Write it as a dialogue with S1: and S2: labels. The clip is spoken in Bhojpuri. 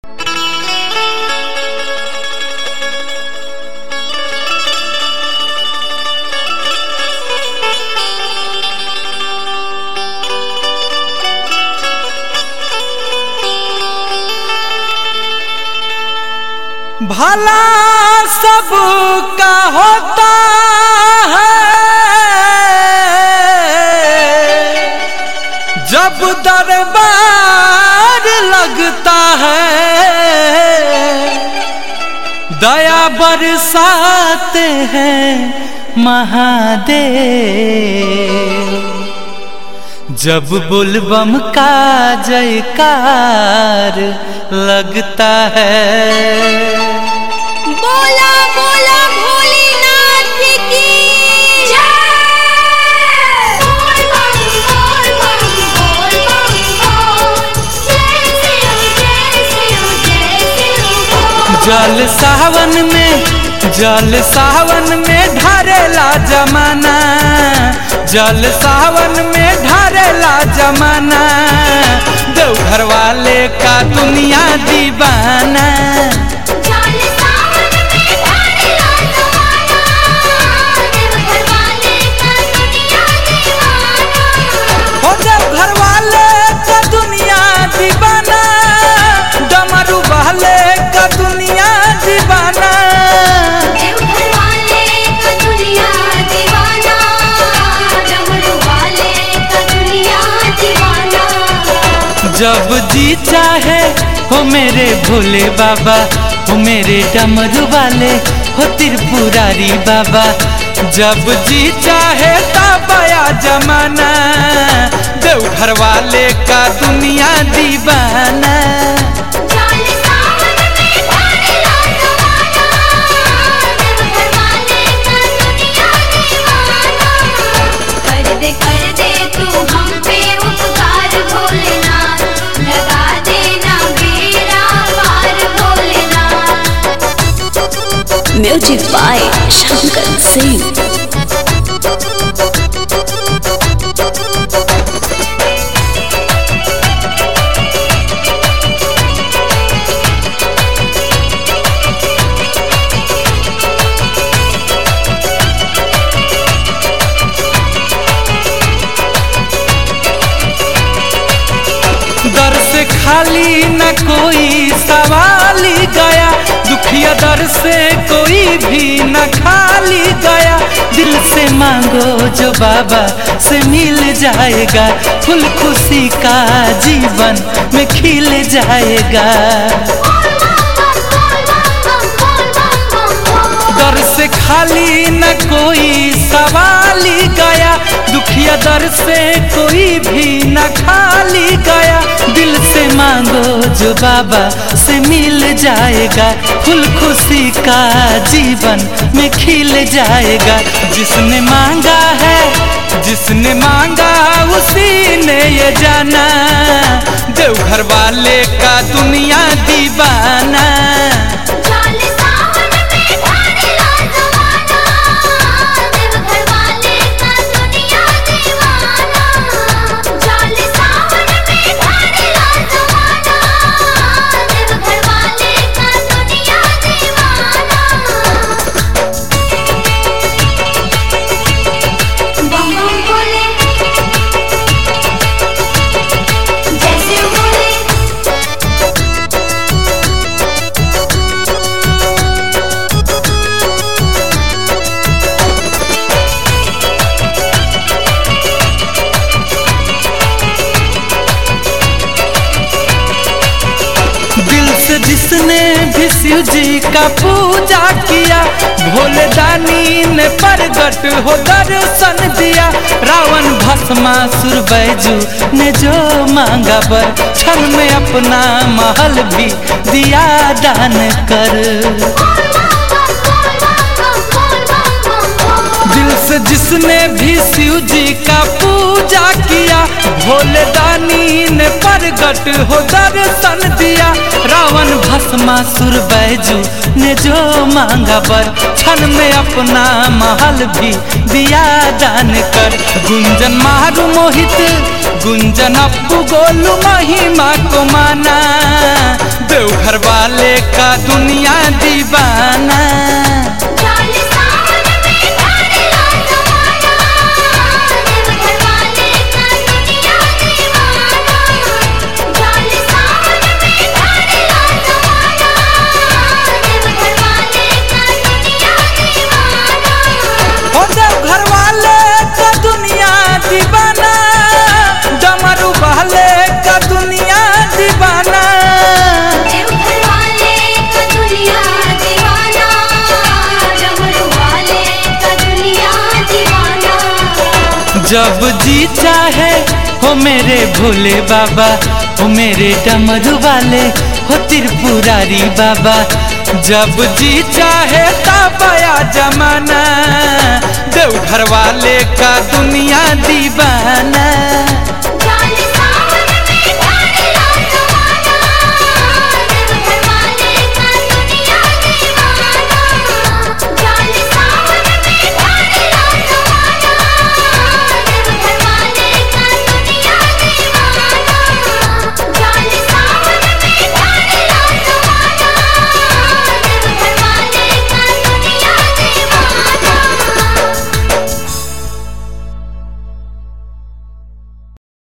S1: भला सब का होता है जब दरबार लगता है, दया बरसाते हैं महादेव। जब बुलबम का जयकार लगता है,
S2: बोला बोला भोलेनाथ की जय। बोल बम बोल बम बोल बम बोल, जय शिव जय शिव जय शिव बोल।
S1: जल सावन में ढारेला जमाना, जल सावन में ढारेला जमाना, देवघर वाले का दुनिया दीवाना।
S2: जल सावन में ढारेला जमाना, देवघर वाले का दुनिया दीवाना।
S1: हो देवघर वाले का दुनिया दीवाना, डमरू वाले का दुनिया दीवाना।
S2: देवघर वाले का दुनिया दीवाना, डमरू वाले का दुनिया दीवाना।
S1: जब जी चाहे हो मेरे भोले बाबा, हो मेरे डमरू वाले, हो त्रिपुरारी बाबा। जब जी चाहे तब आया जमाना, देवघर वाले का दुनिया दीवाना।
S2: जल सावन में ढारेला जमाना, देवघर वाले का दुनिया दीवाना। कर दे तू हम पे उपकार भोलेनाथ, लगा देना बेड़ा पार भोलेनाथ।
S3: Music by Shankar Singh.
S1: दर से खाली न कोई सवाली गया, दुखिया दर से कोई भी न खाली गया। दिल से मांगो जो बाबा से मिल जाएगा, फूल खुशी का जीवन में खिल जाएगा। दर से खाली न कोई सवाली गया, दुखिया दर से कोई भी न खाली गया। दिल से मांगो जो बाबा से मिल जाएगा, फूल खुशी का जीवन में खिल जाएगा। जिसने मांगा है, जिसने मांगा उसी ने ये जाना, देवघर वाले का दुनिया दीवाना।
S2: जल सावन में ढारेला जमाना, देवघर वाले का दुनिया दीवाना। जल सावन में ढारेला जमाना, देवघर वाले का दुनिया दीवाना। बम बम भोले, जय शिव भोले।
S1: दिल से जिसने भी शिव जी का पूजा किया, भोले दानी ने प्रगट हो दर्शन दिया। रावण भस्मासुर बैजू ने जो मांगा वर, क्षण में अपना महल भी दिया दान कर। दिल से जिसने भी शिव जी का पूजा किया, भोले दानी ने प्रगट हो दर्शन दिया। रावण भस्मासुर बैजू ने जो मांगा वर, क्षण में अपना महल भी दिया दान कर। गुंजन मारू मोहित, गुंजन अप्पू गोलू महिमा को माना, देवघर जब जी चाहे हो मेरे भोले बाबा, हो मेरे डमरू वाले, हो त्रिपुरारी बाबा। जब जी चाहे तब आया जमाना, देवघर वाले का दुनिया दीवाना।